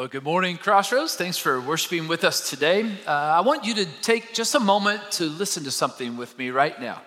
Well, good morning, Crossroads. Thanks for worshiping with us today. I want you to take just a moment to listen to something with me right now.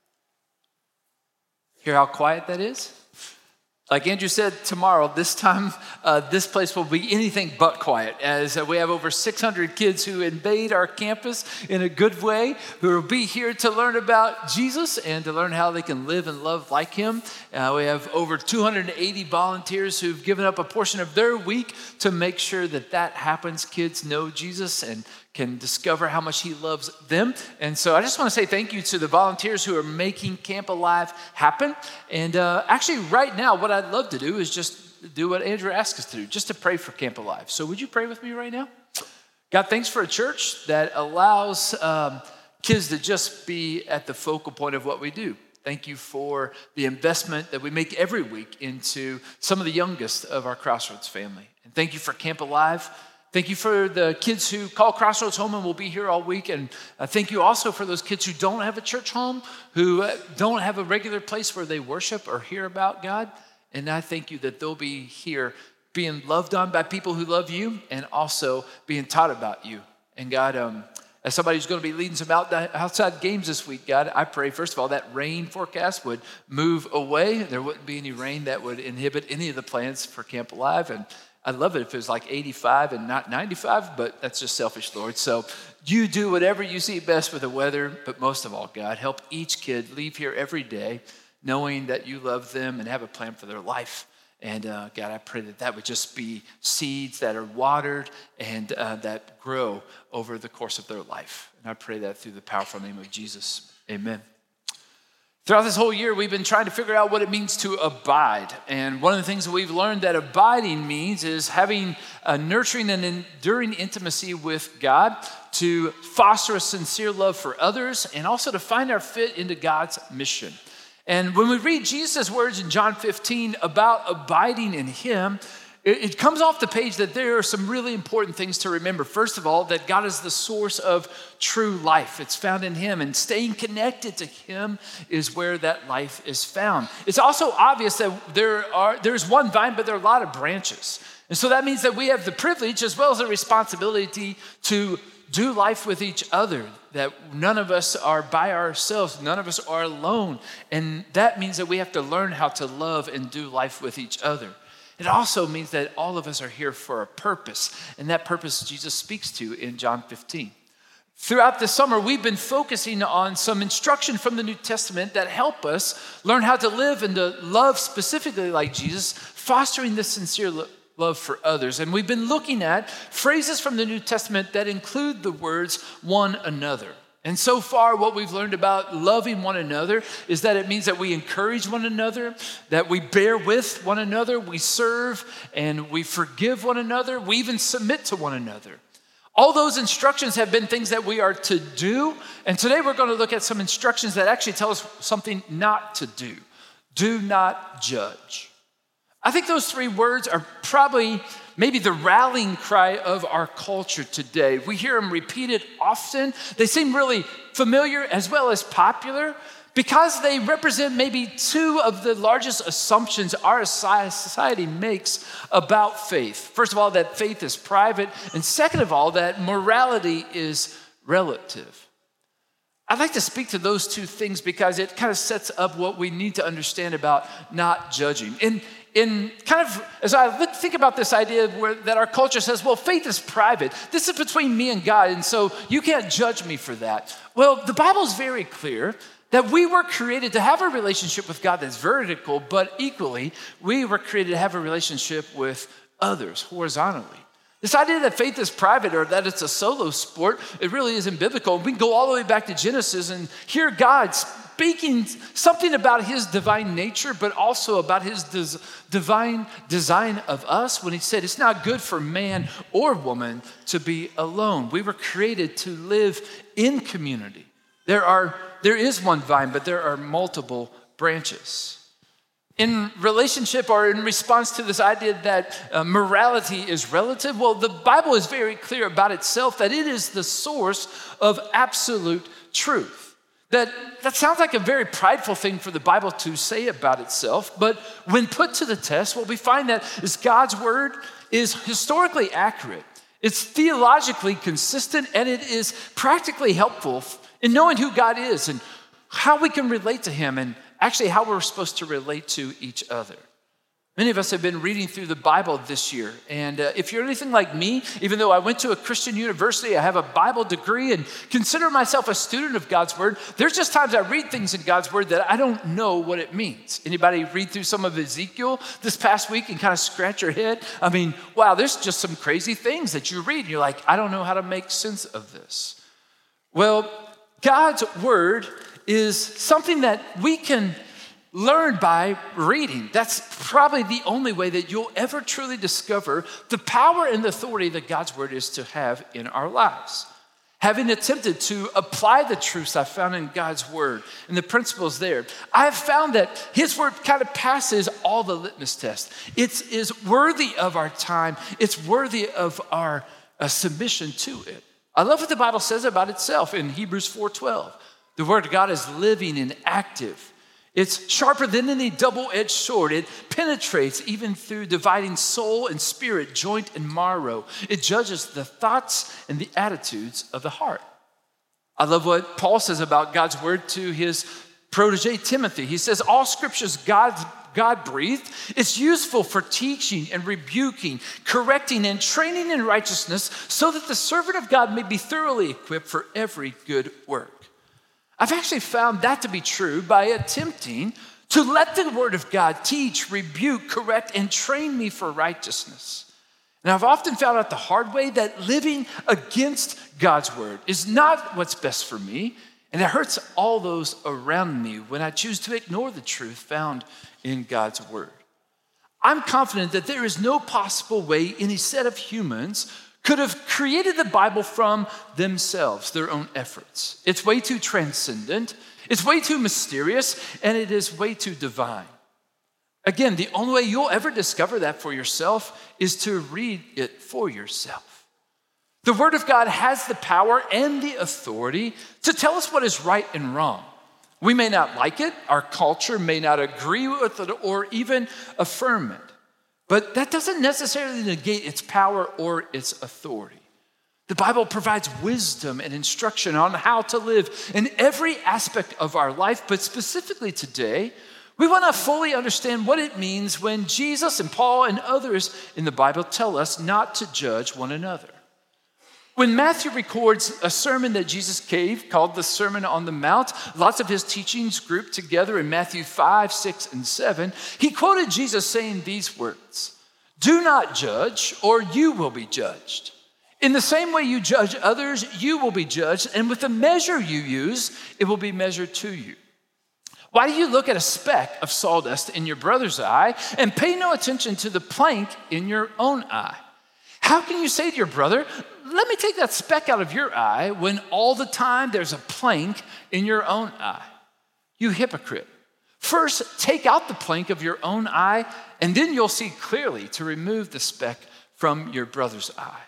Hear how quiet that is? Like Andrew said, tomorrow, this time, this place will be anything but quiet, as we have over 600 kids who invade our campus in a good way, who will be here to learn about Jesus and to learn how they can live and love like him. We have over 280 volunteers who've given up a portion of their week to make sure that that happens. Kids know Jesus and can discover how much he loves them. And so I just want to say thank you to the volunteers who are making Camp Alive happen. And actually right now, what I'd love to do is just do what Andrew asked us to do, just to pray for Camp Alive. So would you pray with me right now? God, thanks for a church that allows kids to just be at the focal point of what we do. Thank you for the investment that we make every week into some of the youngest of our Crossroads family. And thank you for Camp Alive. Thank you for the kids who call Crossroads home and will be here all week. And thank you also for those kids who don't have a church home, who don't have a regular place where they worship or hear about God. And I thank you that they'll be here being loved on by people who love you and also being taught about you. And God, as somebody who's going to be leading some outside games this week, God, I pray, first of all, that rain forecast would move away. There wouldn't be any rain that would inhibit any of the plans for Camp Alive. And I'd love it if it was like 85 and not 95, but that's just selfish, Lord. So you do whatever you see best with the weather, but most of all, God, help each kid leave here every day knowing that you love them and have a plan for their life. And God, I pray that that would just be seeds that are watered and that grow over the course of their life. And I pray that through the powerful name of Jesus. Amen. Throughout this whole year, we've been trying to figure out what it means to abide. And one of the things that we've learned that abiding means is having a nurturing and enduring intimacy with God, to foster a sincere love for others, and also to find our fit into God's mission. And when we read Jesus' words in John 15 about abiding in him, it comes off the page that there are some really important things to remember. First of all, that God is the source of true life. It's found in him, and staying connected to him is where that life is found. It's also obvious that there's one vine, but there are a lot of branches. And so that means that we have the privilege as well as the responsibility to do life with each other, that none of us are by ourselves, none of us are alone. And that means that we have to learn how to love and do life with each other. It also means that all of us are here for a purpose, and that purpose Jesus speaks to in John 15. Throughout the summer, we've been focusing on some instruction from the New Testament that help us learn how to live and to love specifically like Jesus, fostering this sincere love for others. And we've been looking at phrases from the New Testament that include the words one another. And so far, what we've learned about loving one another is that it means that we encourage one another, that we bear with one another, we serve and we forgive one another, we even submit to one another. All those instructions have been things that we are to do. And today we're going to look at some instructions that actually tell us something not to do. Do not judge. I think those three words are probably maybe the rallying cry of our culture today. We hear them repeated often. They seem really familiar as well as popular because they represent maybe two of the largest assumptions our society makes about faith. First of all, that faith is private, and second of all, that morality is relative. I'd like to speak to those two things because it kind of sets up what we need to understand about not judging. In kind of, as I think about this idea that our culture says, well, faith is private. This is between me and God, and so you can't judge me for that. Well, the Bible is very clear that we were created to have a relationship with God that's vertical, but equally, we were created to have a relationship with others horizontally. This idea that faith is private or that it's a solo sport, it really isn't biblical. We can go all the way back to Genesis and hear God speaking something about his divine nature, but also about his divine design of us when he said it's not good for man or woman to be alone. We were created to live in community. There is one vine, but there are multiple branches. In relationship or in response to this idea that morality is relative, well, the Bible is very clear about itself that it is the source of absolute truth. That sounds like a very prideful thing for the Bible to say about itself, but when put to the test, what we find that is God's word is historically accurate. It's theologically consistent, and it is practically helpful in knowing who God is and how we can relate to him and actually how we're supposed to relate to each other. Many of us have been reading through the Bible this year, and if you're anything like me, even though I went to a Christian university, I have a Bible degree and consider myself a student of God's word, there's just times I read things in God's word that I don't know what it means. Anybody read through some of Ezekiel this past week and kind of scratch your head? I mean, wow, there's just some crazy things that you read, and you're like, I don't know how to make sense of this. Well, God's word is something that we can learn by reading. That's probably the only way that you'll ever truly discover the power and the authority that God's word is to have in our lives. Having attempted to apply the truths I found in God's word and the principles there, I've found that his word kind of passes all the litmus tests. It is worthy of our time. It's worthy of our submission to it. I love what the Bible says about itself in Hebrews 4:12. The word of God is living and active. It's sharper than any double-edged sword. It penetrates even through dividing soul and spirit, joint and marrow. It judges the thoughts and the attitudes of the heart. I love what Paul says about God's word to his protege, Timothy. He says, all scripture is God-breathed. It's useful for teaching and rebuking, correcting and training in righteousness so that the servant of God may be thoroughly equipped for every good work. I've actually found that to be true by attempting to let the word of God teach, rebuke, correct, and train me for righteousness. And I've often found out the hard way that living against God's word is not what's best for me, and it hurts all those around me when I choose to ignore the truth found in God's word. I'm confident that there is no possible way any set of humans could have created the Bible from themselves, their own efforts. It's way too transcendent, it's way too mysterious, and it is way too divine. Again, the only way you'll ever discover that for yourself is to read it for yourself. The Word of God has the power and the authority to tell us what is right and wrong. We may not like it, our culture may not agree with it or even affirm it. But that doesn't necessarily negate its power or its authority. The Bible provides wisdom and instruction on how to live in every aspect of our life, but specifically today, we want to fully understand what it means when Jesus and Paul and others in the Bible tell us not to judge one another. When Matthew records a sermon that Jesus gave called the Sermon on the Mount, lots of his teachings grouped together in Matthew 5, 6, and 7, he quoted Jesus saying these words, "Do not judge, or you will be judged. In the same way you judge others, you will be judged, and with the measure you use, it will be measured to you. Why do you look at a speck of sawdust in your brother's eye and pay no attention to the plank in your own eye? How can you say to your brother, 'Let me take that speck out of your eye,' when all the time there's a plank in your own eye? You hypocrite. First, take out the plank of your own eye, and then you'll see clearly to remove the speck from your brother's eye."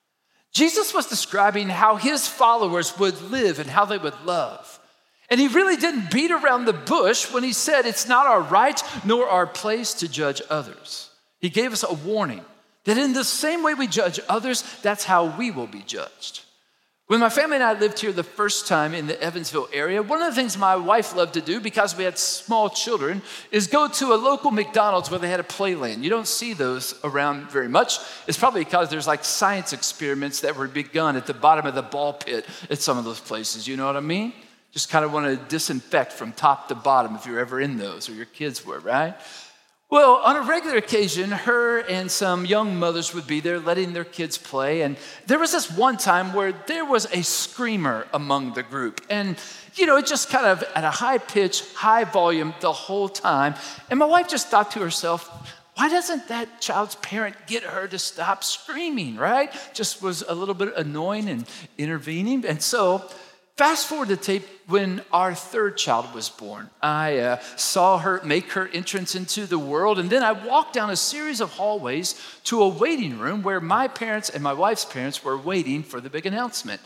Jesus was describing how his followers would live and how they would love. And he really didn't beat around the bush when he said it's not our right nor our place to judge others. He gave us a warning that in the same way we judge others, that's how we will be judged. When my family and I lived here the first time in the Evansville area, one of the things my wife loved to do, because we had small children, is go to a local McDonald's where they had a playland. You don't see those around very much. It's probably because there's like science experiments that were begun at the bottom of the ball pit at some of those places. You know what I mean? Just kind of want to disinfect from top to bottom if you're ever in those, or your kids were, right? Well, on a regular occasion, her and some young mothers would be there letting their kids play. And there was this one time where there was a screamer among the group. And, it just kind of at a high pitch, high volume the whole time. And my wife just thought to herself, why doesn't that child's parent get her to stop screaming, right? Just was a little bit annoying and intervening. And so fast forward the tape when our third child was born. I saw her make her entrance into the world, and then I walked down a series of hallways to a waiting room where my parents and my wife's parents were waiting for the big announcement.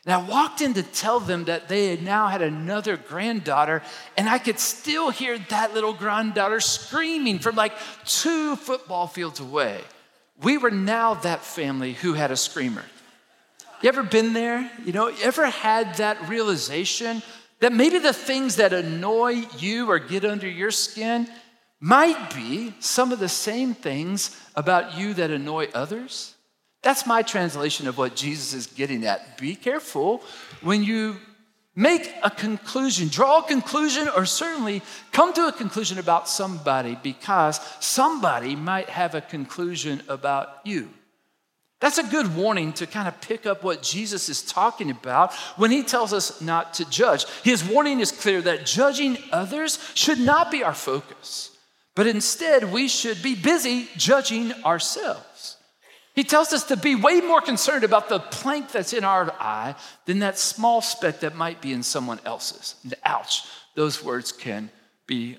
And I walked in to tell them that they had now had another granddaughter, and I could still hear that little granddaughter screaming from like 2 football fields away. We were now that family who had a screamer. You ever been there? Ever had that realization that maybe the things that annoy you or get under your skin might be some of the same things about you that annoy others? That's my translation of what Jesus is getting at. Be careful when you make a conclusion, draw a conclusion, or certainly come to a conclusion about somebody, because somebody might have a conclusion about you. That's a good warning to kind of pick up what Jesus is talking about when he tells us not to judge. His warning is clear that judging others should not be our focus, but instead we should be busy judging ourselves. He tells us to be way more concerned about the plank that's in our eye than that small speck that might be in someone else's. And ouch, those words can be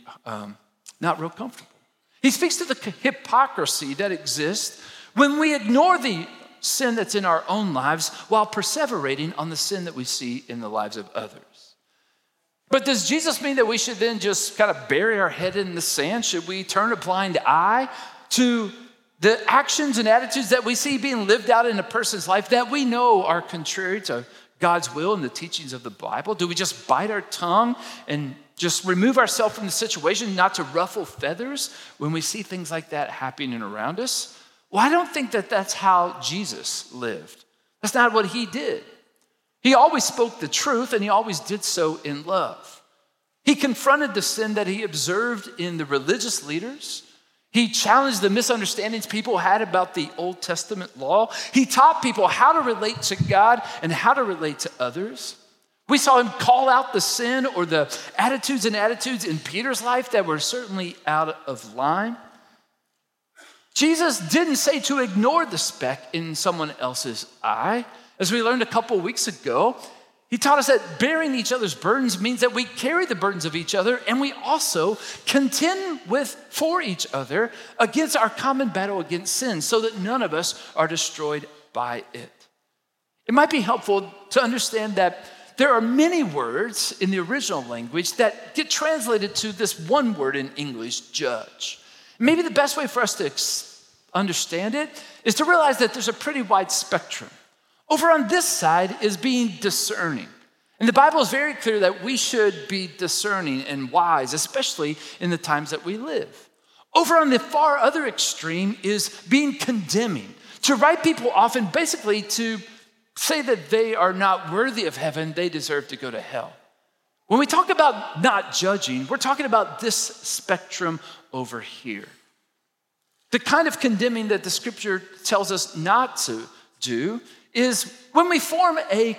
not real comfortable. He speaks to the hypocrisy that exists when we ignore the sin that's in our own lives while perseverating on the sin that we see in the lives of others. But does Jesus mean that we should then just kind of bury our head in the sand? Should we turn a blind eye to the actions and attitudes that we see being lived out in a person's life that we know are contrary to God's will and the teachings of the Bible? Do we just bite our tongue and just remove ourselves from the situation, not to ruffle feathers when we see things like that happening around us? Well, I don't think that that's how Jesus lived. That's not what he did. He always spoke the truth, and he always did so in love. He confronted the sin that he observed in the religious leaders. He challenged the misunderstandings people had about the Old Testament law. He taught people how to relate to God and how to relate to others. We saw him call out the sin or the attitudes in Peter's life that were certainly out of line. Jesus didn't say to ignore the speck in someone else's eye. As we learned a couple weeks ago, he taught us that bearing each other's burdens means that we carry the burdens of each other, and we also contend for each other against our common battle against sin, so that none of us are destroyed by it. It might be helpful to understand that there are many words in the original language that get translated to this one word in English, judge. Maybe the best way for us to understand it is to realize that there's a pretty wide spectrum. Over on this side is being discerning. And the Bible is very clear that we should be discerning and wise, especially in the times that we live. Over on the far other extreme is being condemning, to write people off and basically to say that they are not worthy of heaven, they deserve to go to hell. When we talk about not judging, we're talking about this spectrum over here. The kind of condemning that the scripture tells us not to do is when we form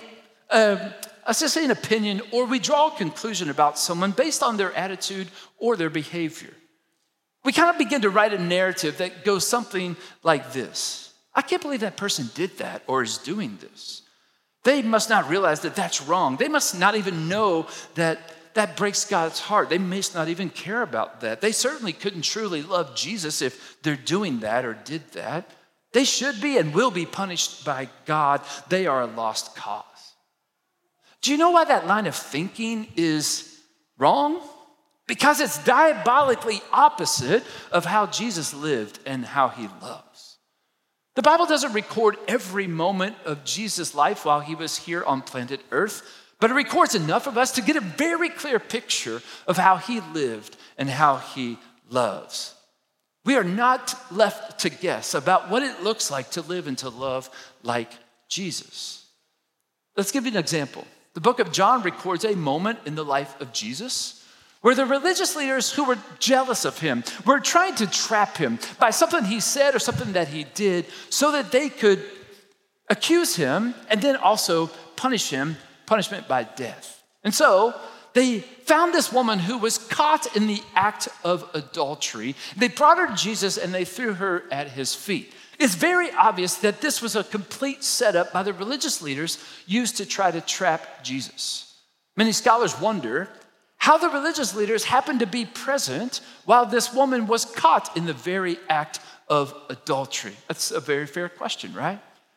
an opinion or we draw a conclusion about someone based on their attitude or their behavior. We kind of begin to write a narrative that goes something like this. I can't believe that person did that or is doing this. They must not realize that that's wrong. They must not even know that that breaks God's heart. They must not even care about that. They certainly couldn't truly love Jesus if they're doing that or did that. They should be and will be punished by God. They are a lost cause. Do you know why that line of thinking is wrong? Because it's diabolically opposite of how Jesus lived and how he loves. The Bible doesn't record every moment of Jesus' life while he was here on planet Earth, but it records enough of us to get a very clear picture of how he lived and how he loves. We are not left to guess about what it looks like to live and to love like Jesus. Let's give you an example. The book of John records a moment in the life of Jesus where the religious leaders who were jealous of him were trying to trap him by something he said or something that he did so that they could accuse him and then also punish him, punishment by death. And so they found this woman who was caught in the act of adultery. They brought her to Jesus and they threw her at his feet. It's very obvious that this was a complete setup by the religious leaders used to try to trap Jesus. Many scholars wonder how the religious leaders happened to be present while this woman was caught in the very act of adultery. That's a very fair question, right?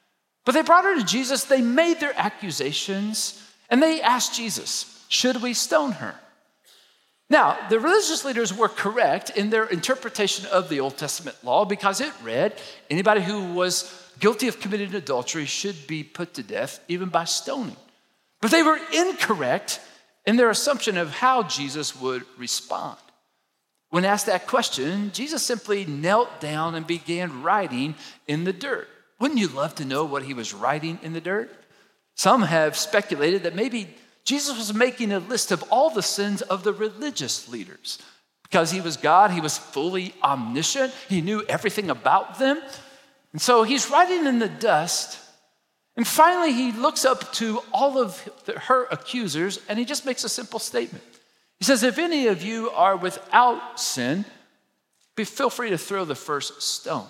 But they brought her to Jesus, they made their accusations, and they asked Jesus, should we stone her? Now, the religious leaders were correct in their interpretation of the Old Testament law because it read, anybody who was guilty of committing adultery should be put to death, even by stoning. But they were incorrect in their assumption of how Jesus would respond. When asked that question, Jesus simply knelt down and began writing in the dirt. Wouldn't you love to know what he was writing in the dirt? Some have speculated that maybe Jesus was making a list of all the sins of the religious leaders. Because he was God, he was fully omniscient, he knew everything about them. And so he's writing in the dust, and finally he looks up to all of her accusers, and he just makes a simple statement. He says, if any of you are without sin, feel free to throw the first stone.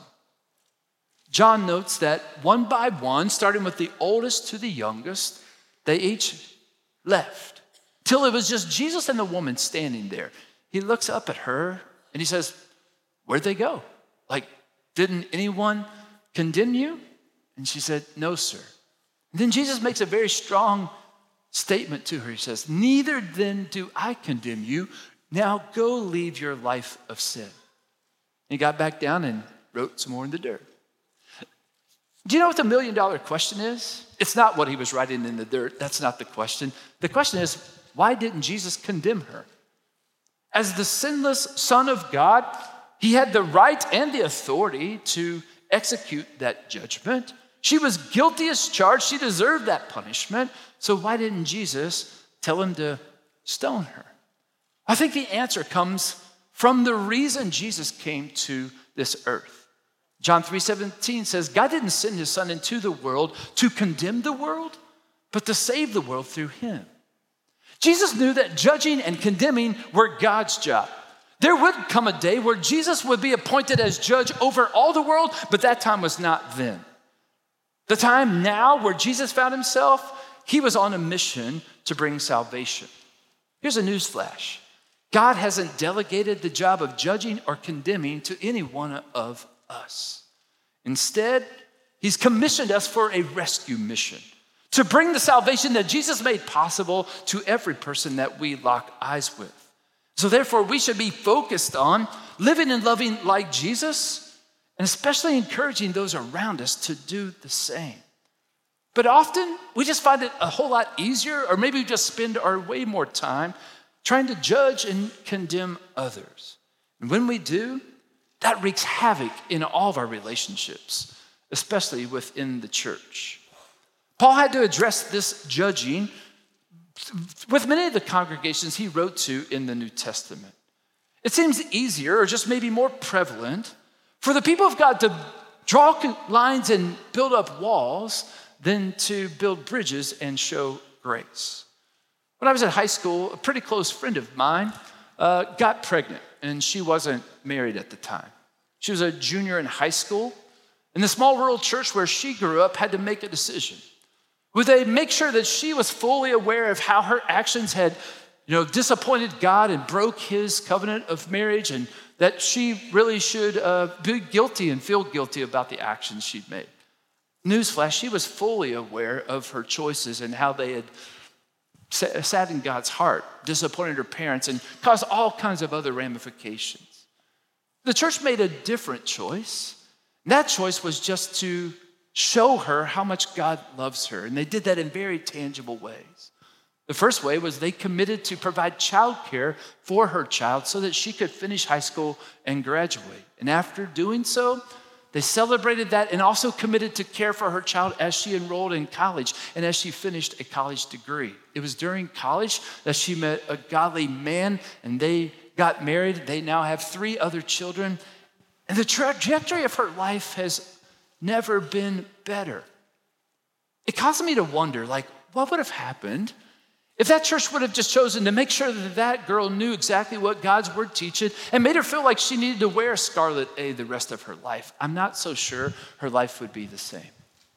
John notes that one by one, starting with the oldest to the youngest, they each left till it was just Jesus and the woman standing there. He looks up at her and he says, where'd they go? Like, didn't anyone condemn you? And she said, no, sir. And then Jesus makes a very strong statement to her. He says, neither then do I condemn you. Now go leave your life of sin. He got back down and wrote some more in the dirt. Do you know what the $1 million question is? It's not what he was writing in the dirt. That's not the question. The question is, why didn't Jesus condemn her? As the sinless Son of God, he had the right and the authority to execute that judgment. She was guilty as charged. She deserved that punishment. So why didn't Jesus tell him to stone her? I think the answer comes from the reason Jesus came to this earth. John 3:17 says, God didn't send his son into the world to condemn the world, but to save the world through him. Jesus knew that judging and condemning were God's job. There would come a day where Jesus would be appointed as judge over all the world, but that time was not then. The time now where Jesus found himself, he was on a mission to bring salvation. Here's a news flash. God hasn't delegated the job of judging or condemning to any one of us. Instead, he's commissioned us for a rescue mission to bring the salvation that Jesus made possible to every person that we lock eyes with. So therefore, we should be focused on living and loving like Jesus, and especially encouraging those around us to do the same. But often, we just find it a whole lot easier, or maybe we just spend our way more time trying to judge and condemn others. And when we do, that wreaks havoc in all of our relationships, especially within the church. Paul had to address this judging with many of the congregations he wrote to in the New Testament. It seems easier, or just maybe more prevalent, for the people of God to draw lines and build up walls than to build bridges and show grace. When I was in high school, a pretty close friend of mine got pregnant, and she wasn't married at the time. She was a junior in high school, and the small rural church where she grew up had to make a decision. Would they make sure that she was fully aware of how her actions had, disappointed God and broke his covenant of marriage, and that she really should be guilty and feel guilty about the actions she'd made? Newsflash, she was fully aware of her choices and how they had sat in God's heart, disappointed her parents, and caused all kinds of other ramifications. The church made a different choice. That choice was just to show her how much God loves her, and they did that in very tangible ways. The first way was they committed to provide childcare for her child so that she could finish high school and graduate. And after doing so, they celebrated that and also committed to care for her child as she enrolled in college and as she finished a college degree. It was during college that she met a godly man, and they got married. They now have 3 other children. And the trajectory of her life has never been better. It caused me to wonder, what would have happened if that church would have just chosen to make sure that that girl knew exactly what God's word teaches and made her feel like she needed to wear a scarlet A the rest of her life? I'm not so sure her life would be the same.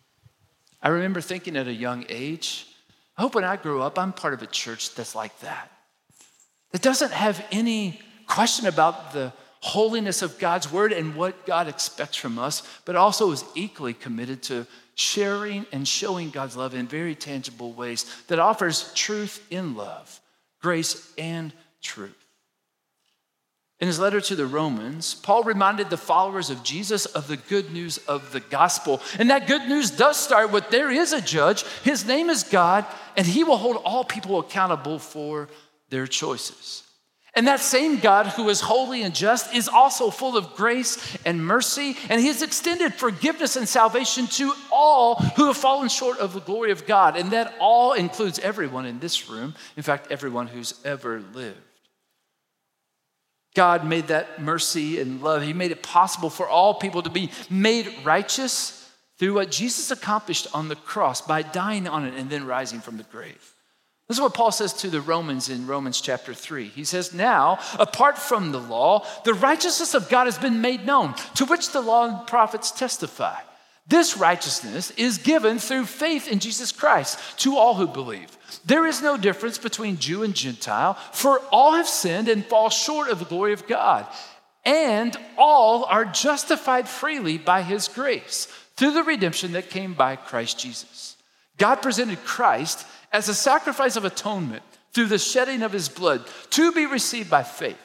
I remember thinking at a young age, I hope when I grow up, I'm part of a church that's like that. That doesn't have any question about the holiness of God's word and what God expects from us, but also is equally committed to sharing and showing God's love in very tangible ways that offers truth in love, grace and truth. In his letter to the Romans, Paul reminded the followers of Jesus of the good news of the gospel. And that good news does start with there is a judge, his name is God, and he will hold all people accountable for their choices. And that same God who is holy and just is also full of grace and mercy, and he has extended forgiveness and salvation to all who have fallen short of the glory of God. And that all includes everyone in this room, in fact, everyone who's ever lived. God made that mercy and love. He made it possible for all people to be made righteous through what Jesus accomplished on the cross by dying on it and then rising from the grave. This is what Paul says to the Romans in Romans chapter 3. He says, now, apart from the law, the righteousness of God has been made known, to which the law and prophets testify. This righteousness is given through faith in Jesus Christ to all who believe. There is no difference between Jew and Gentile, for all have sinned and fall short of the glory of God. And all are justified freely by his grace through the redemption that came by Christ Jesus. God presented Christ as a sacrifice of atonement through the shedding of his blood to be received by faith.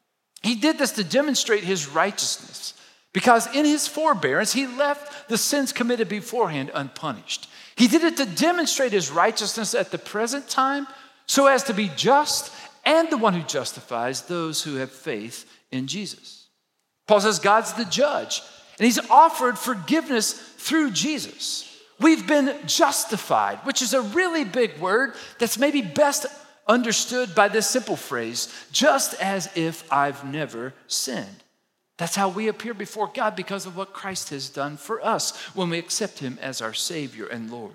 He did this to demonstrate his righteousness because in his forbearance, he left the sins committed beforehand unpunished. He did it to demonstrate his righteousness at the present time so as to be just and the one who justifies those who have faith in Jesus. Paul says God's the judge, and he's offered forgiveness through Jesus. We've been justified, which is a really big word that's maybe best understood by this simple phrase, just as if I've never sinned. That's how we appear before God because of what Christ has done for us when we accept him as our Savior and Lord.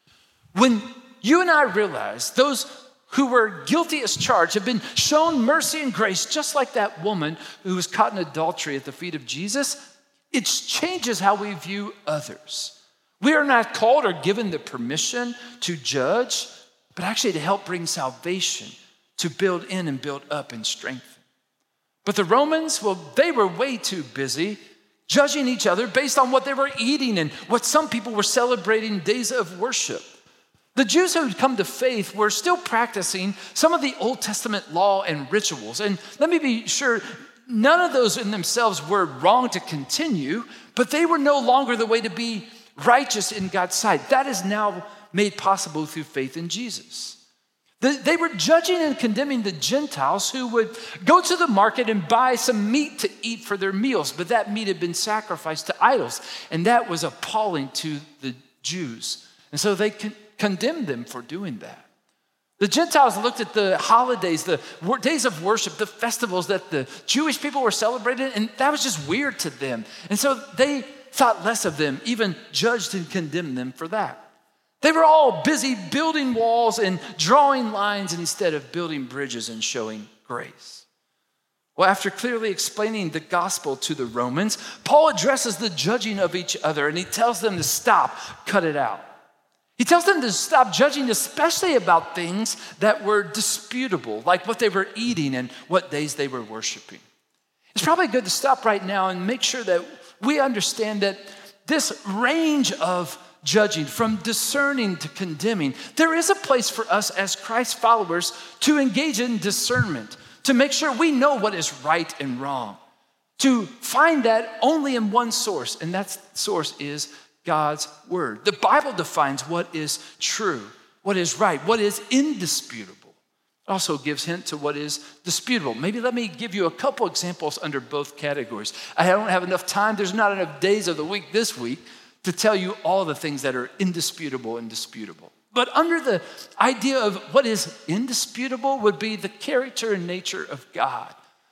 When you and I realize those who were guilty as charged have been shown mercy and grace, just like that woman who was caught in adultery at the feet of Jesus, it changes how we view others. We are not called or given the permission to judge, but actually to help bring salvation, to build in and build up and strengthen. But the Romans, well, they were way too busy judging each other based on what they were eating and what some people were celebrating days of worship. The Jews who had come to faith were still practicing some of the Old Testament law and rituals. And let me be sure, none of those in themselves were wrong to continue, but they were no longer the way to be righteous in God's sight. That is now made possible through faith in Jesus. They were judging and condemning the Gentiles who would go to the market and buy some meat to eat for their meals, but that meat had been sacrificed to idols, and that was appalling to the Jews. And so they condemned them for doing that. The Gentiles looked at the holidays, the days of worship, the festivals that the Jewish people were celebrating, and that was just weird to them. And so they thought less of them, even judged and condemned them for that. They were all busy building walls and drawing lines instead of building bridges and showing grace. Well, after clearly explaining the gospel to the Romans, Paul addresses the judging of each other, and he tells them to stop, cut it out. He tells them to stop judging, especially about things that were disputable, like what they were eating and what days they were worshiping. It's probably good to stop right now and make sure that we understand that this range of judging, from discerning to condemning, there is a place for us as Christ followers to engage in discernment, to make sure we know what is right and wrong, to find that only in one source, and that source is God's word. The Bible defines what is true, what is right, what is indisputable. It also gives hint to what is disputable. Maybe let me give you a couple examples under both categories. I don't have enough time. There's not enough days of the week this week to tell you all the things that are indisputable and disputable. But under the idea of what is indisputable would be the character and nature of God.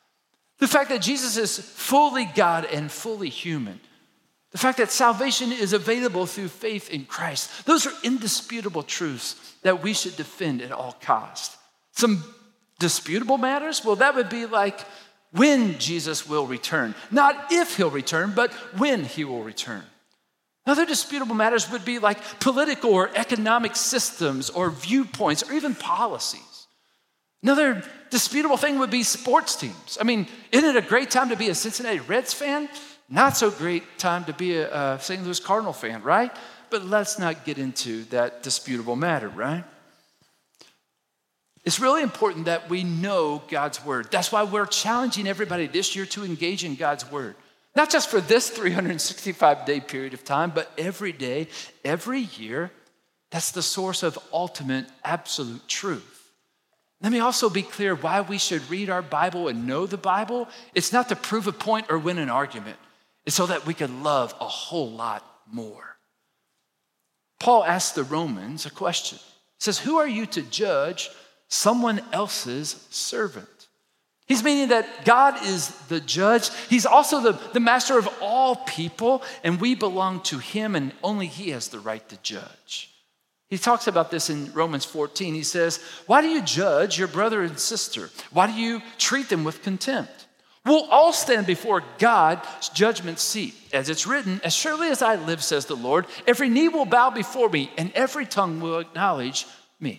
The fact that Jesus is fully God and fully human. The fact that salvation is available through faith in Christ. Those are indisputable truths that we should defend at all costs. Some disputable matters, well, that would be like when Jesus will return. Not if he'll return, but when he will return. Other disputable matters would be like political or economic systems or viewpoints or even policies. Another disputable thing would be sports teams. I mean, isn't it a great time to be a Cincinnati Reds fan? Not so great time to be a St. Louis Cardinal fan, right? But let's not get into that disputable matter, right? It's really important that we know God's word. That's why we're challenging everybody this year to engage in God's word. Not just for this 365-day period of time, but every day, every year. That's the source of ultimate, absolute truth. Let me also be clear why we should read our Bible and know the Bible. It's not to prove a point or win an argument. It's so that we can love a whole lot more. Paul asked the Romans a question. He says, who are you to judge someone else's servant? He's meaning that God is the judge. He's also the master of all people, and we belong to him, and only he has the right to judge. He talks about this in Romans 14. He says, why do you judge your brother and sister? Why do you treat them with contempt? We'll all stand before God's judgment seat. As it's written, as surely as I live, says the Lord, every knee will bow before me, and every tongue will acknowledge me.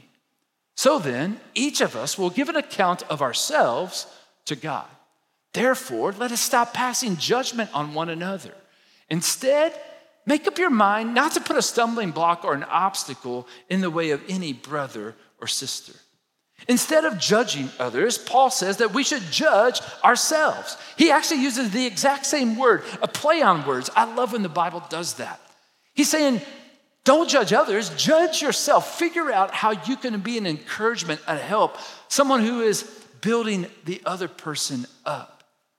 So then, each of us will give an account of ourselves to God. Therefore, let us stop passing judgment on one another. Instead, make up your mind not to put a stumbling block or an obstacle in the way of any brother or sister. Instead of judging others, Paul says that we should judge ourselves. He actually uses the exact same word, a play on words. I love when the Bible does that. He's saying, don't judge others, judge yourself. Figure out how you can be an encouragement, a help, someone who is building the other person up.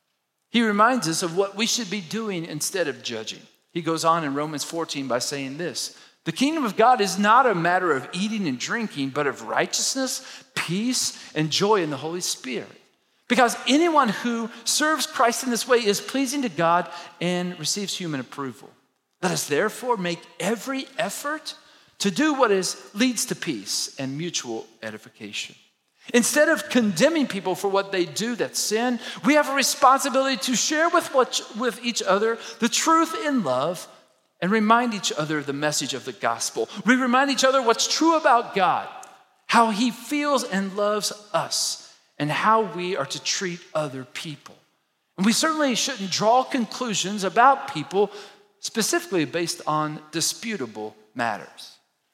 He reminds us of what we should be doing instead of judging. He goes on in Romans 14 by saying this, the kingdom of God is not a matter of eating and drinking, but of righteousness, peace, and joy in the Holy Spirit. Because anyone who serves Christ in this way is pleasing to God and receives human approval. Let us therefore make every effort to do what leads to peace and mutual edification. Instead of condemning people for what they do that's sin, we have a responsibility to share with each other the truth in love and remind each other of the message of the gospel. We remind each other what's true about God, how he feels and loves us, and how we are to treat other people. And we certainly shouldn't draw conclusions about people specifically based on disputable matters.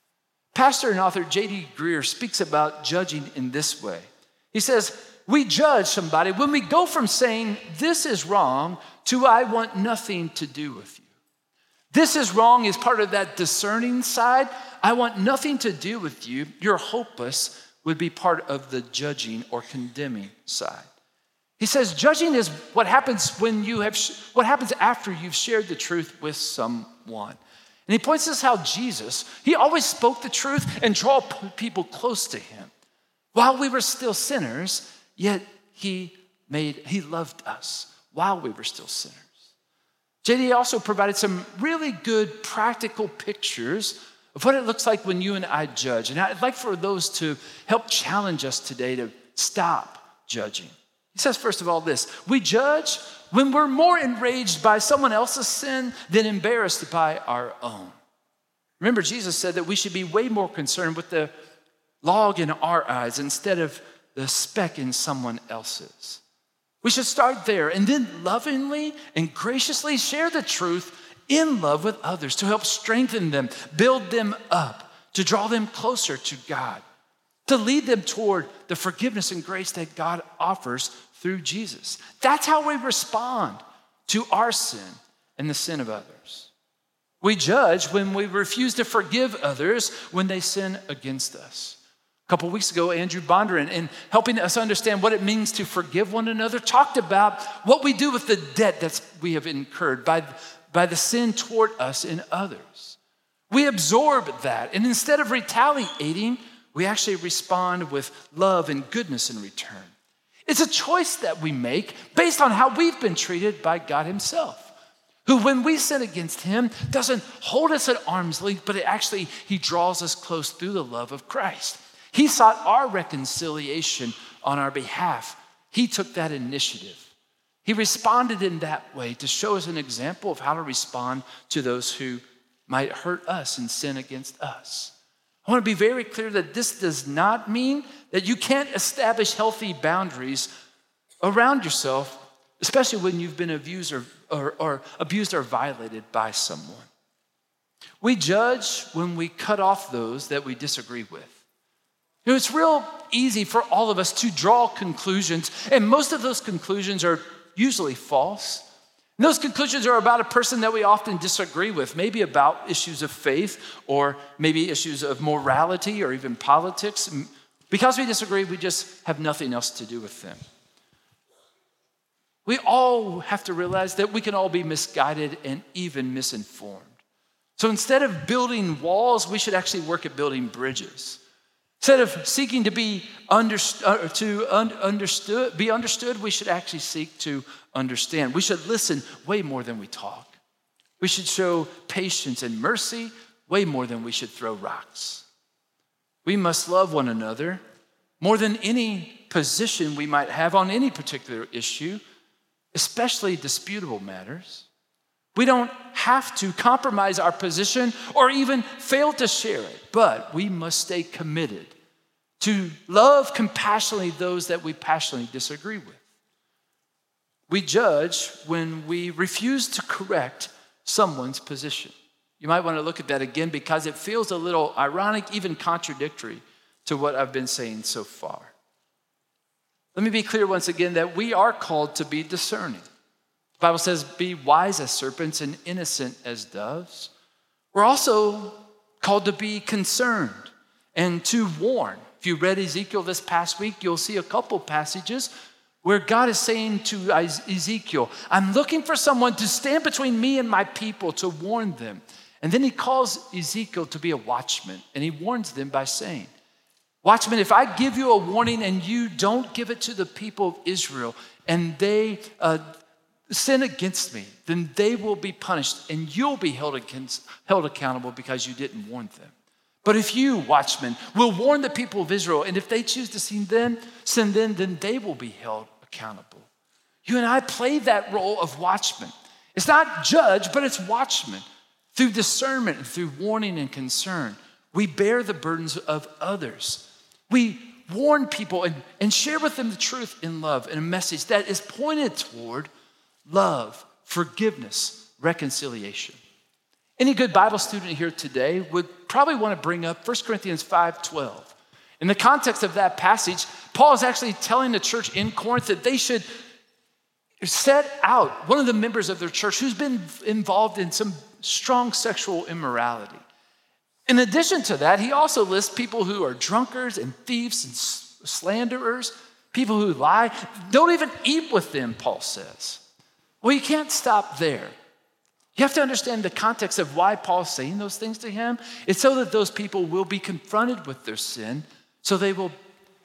Pastor and author J.D. Greear speaks about judging in this way. He says, we judge somebody when we go from saying, this is wrong, to I want nothing to do with you. This is wrong is part of that discerning side. I want nothing to do with you. You're hopeless would be part of the judging or condemning side. He says, judging is what happens what happens after you've shared the truth with someone. And he points us how Jesus, he always spoke the truth and drew people close to him. While we were still sinners, yet he loved us while we were still sinners. JD also provided some really good practical pictures of what it looks like when you and I judge. And I'd like for those to help challenge us today to stop judging. He says, first of all, this, we judge when we're more enraged by someone else's sin than embarrassed by our own. Remember, Jesus said that we should be way more concerned with the log in our eyes instead of the speck in someone else's. We should start there and then lovingly and graciously share the truth in love with others to help strengthen them, build them up, to draw them closer to God, to lead them toward the forgiveness and grace that God offers through Jesus. That's how we respond to our sin and the sin of others. We judge when we refuse to forgive others when they sin against us. A couple weeks ago, Andrew Bondurant, in helping us understand what it means to forgive one another, talked about what we do with the debt that we have incurred by the sin toward us and others. We absorb that, and instead of retaliating, we actually respond with love and goodness in return. It's a choice that we make based on how we've been treated by God himself, who when we sin against him doesn't hold us at arm's length, but he draws us close through the love of Christ. He sought our reconciliation on our behalf. He took that initiative. He responded in that way to show us an example of how to respond to those who might hurt us and sin against us. I want to be very clear that this does not mean that you can't establish healthy boundaries around yourself, especially when you've been abused or abused or violated by someone. We judge when we cut off those that we disagree with. It's real easy for all of us to draw conclusions, and most of those conclusions are usually false. And those conclusions are about a person that we often disagree with, maybe about issues of faith or maybe issues of morality or even politics. Because we disagree, we just have nothing else to do with them. We all have to realize that we can all be misguided and even misinformed. So instead of building walls, we should actually work at building bridges. Instead of seeking to be understood, we should actually seek to understand. We should listen way more than we talk. We should show patience and mercy way more than we should throw rocks. We must love one another more than any position we might have on any particular issue, especially disputable matters. We don't have to compromise our position or even fail to share it, but we must stay committed to love compassionately those that we passionately disagree with. We judge when we refuse to correct someone's position. You might want to look at that again because it feels a little ironic, even contradictory to what I've been saying so far. Let me be clear once again that we are called to be discerning. The Bible says, be wise as serpents and innocent as doves. We're also called to be concerned and to warn. If you read Ezekiel this past week, you'll see a couple passages where God is saying to Ezekiel, I'm looking for someone to stand between me and my people to warn them. And then he calls Ezekiel to be a watchman, and he warns them by saying, watchman, if I give you a warning and you don't give it to the people of Israel, and they sin against me, then they will be punished, and you'll be held accountable because you didn't warn them. But if you, watchmen, will warn the people of Israel, and if they choose to sin then they will be held accountable. You and I play that role of watchman. It's not judge, but it's watchman. Through discernment and through warning and concern, we bear the burdens of others. We warn people and share with them the truth in love and a message that is pointed toward love, forgiveness, reconciliation. Any good Bible student here today would probably want to bring up 1 Corinthians 5:12. In the context of that passage, Paul is actually telling the church in Corinth that they should set out one of the members of their church who's been involved in some strong sexual immorality. In addition to that, he also lists people who are drunkards and thieves and slanderers, people who lie. Don't even eat with them, Paul says. Well, you can't stop there. You have to understand the context of why Paul's saying those things to him. It's so that those people will be confronted with their sin, so they will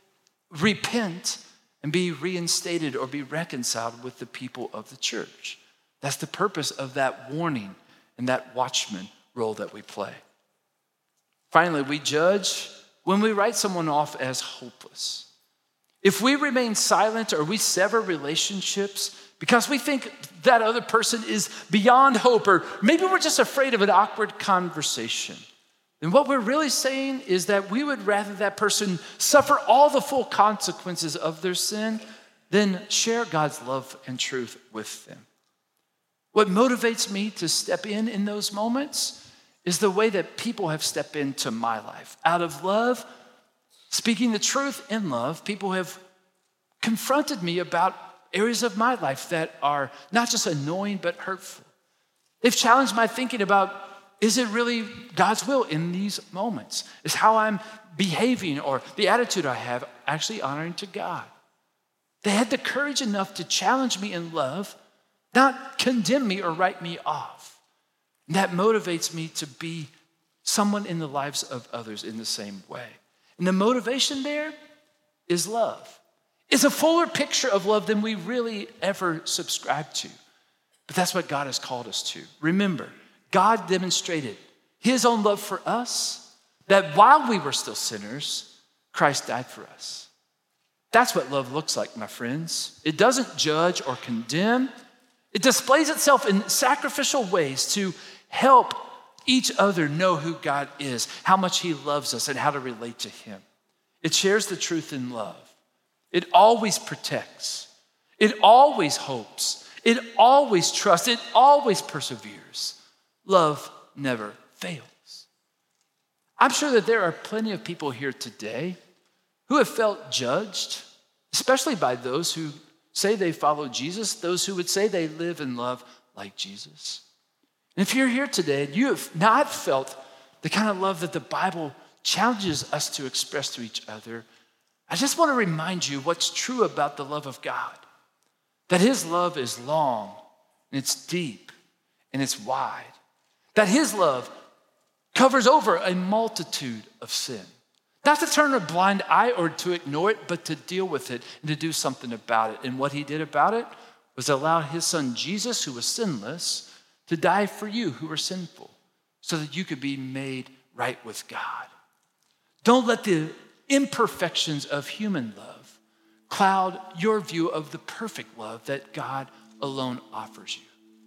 repent and be reinstated or be reconciled with the people of the church. That's the purpose of that warning and that watchman role that we play. Finally, we judge when we write someone off as hopeless. If we remain silent or we sever relationships because we think that other person is beyond hope, or maybe we're just afraid of an awkward conversation, then what we're really saying is that we would rather that person suffer all the full consequences of their sin than share God's love and truth with them. What motivates me to step in those moments is the way that people have stepped into my life. Out of love, speaking the truth in love, people have confronted me about areas of my life that are not just annoying, but hurtful. They've challenged my thinking about, is it really God's will in these moments? Is how I'm behaving or the attitude I have actually honoring to God? They had the courage enough to challenge me in love, not condemn me or write me off. And that motivates me to be someone in the lives of others in the same way. And the motivation there is love. It's a fuller picture of love than we really ever subscribe to. But that's what God has called us to. Remember, God demonstrated his own love for us, that while we were still sinners, Christ died for us. That's what love looks like, my friends. It doesn't judge or condemn. It displays itself in sacrificial ways to help each other know who God is, how much he loves us, and how to relate to him. It shares the truth in love. It always protects. It always hopes. It always trusts. It always perseveres. Love never fails. I'm sure that there are plenty of people here today who have felt judged, especially by those who say they follow Jesus, those who would say they live and love like Jesus. And if you're here today and you have not felt the kind of love that the Bible challenges us to express to each other, I just want to remind you what's true about the love of God. That his love is long, and it's deep, and it's wide. That his love covers over a multitude of sin. Not to turn a blind eye or to ignore it, but to deal with it and to do something about it. And what he did about it was allow his son Jesus, who was sinless, to die for you who were sinful, so that you could be made right with God. Don't let the imperfections of human love cloud your view of the perfect love that God alone offers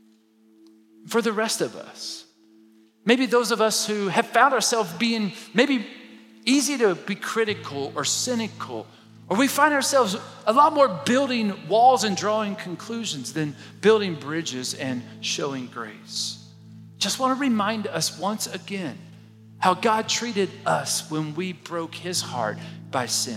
you. For the rest of us, maybe those of us who have found ourselves being maybe easy to be critical or cynical, or we find ourselves a lot more building walls and drawing conclusions than building bridges and showing grace. Just want to remind us once again how God treated us when we broke his heart by sin.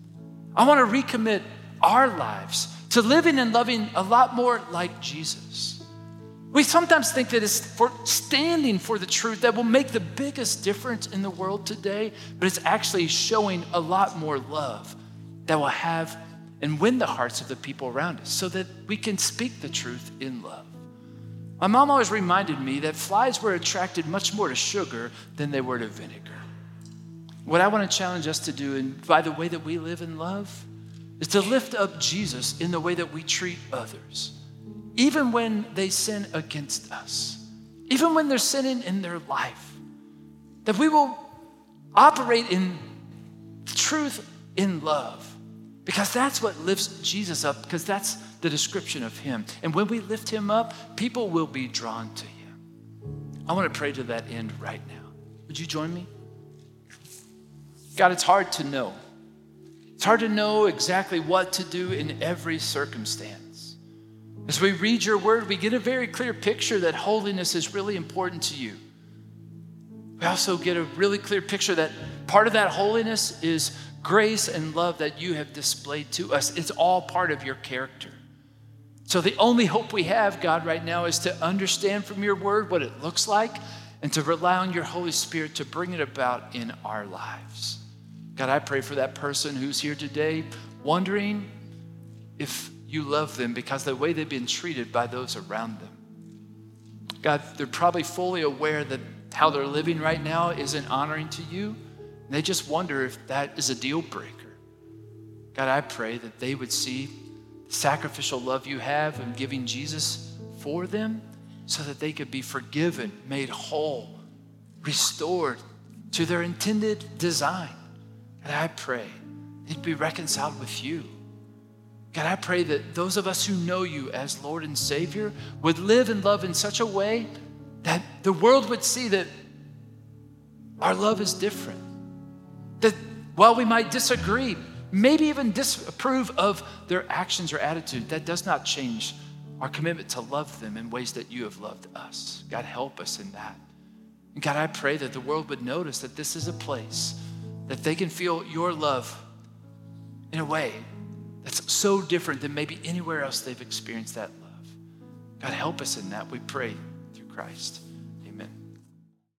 I want to recommit our lives to living and loving a lot more like Jesus. We sometimes think that it's for standing for the truth that will make the biggest difference in the world today, but it's actually showing a lot more love that will have and win the hearts of the people around us so that we can speak the truth in love. My mom always reminded me that flies were attracted much more to sugar than they were to vinegar. What I want to challenge us to do, and by the way that we live in love, is to lift up Jesus in the way that we treat others, even when they sin against us, even when they're sinning in their life, that we will operate in truth in love, because that's what lifts Jesus up, because that's the description of him. And when we lift him up, people will be drawn to him. I want to pray to that end right now. Would you join me? God, it's hard to know. It's hard to know exactly what to do in every circumstance. As we read your word, we get a very clear picture that holiness is really important to you. We also get a really clear picture that part of that holiness is grace and love that you have displayed to us. It's all part of your character. So the only hope we have, God, right now is to understand from your word what it looks like and to rely on your Holy Spirit to bring it about in our lives. God, I pray for that person who's here today wondering if you love them because of the way they've been treated by those around them. God, they're probably fully aware that how they're living right now isn't honoring to you. And they just wonder if that is a deal breaker. God, I pray that they would see the sacrificial love you have in giving Jesus for them so that they could be forgiven, made whole, restored to their intended design. And I pray they'd be reconciled with you. God, I pray that those of us who know you as Lord and Savior would live and love in such a way that the world would see that our love is different. That while we might disagree, maybe even disapprove of their actions or attitude, that does not change our commitment to love them in ways that you have loved us. God, help us in that. And God, I pray that the world would notice that this is a place that they can feel your love in a way that's so different than maybe anywhere else they've experienced that love. God, help us in that, we pray through Christ.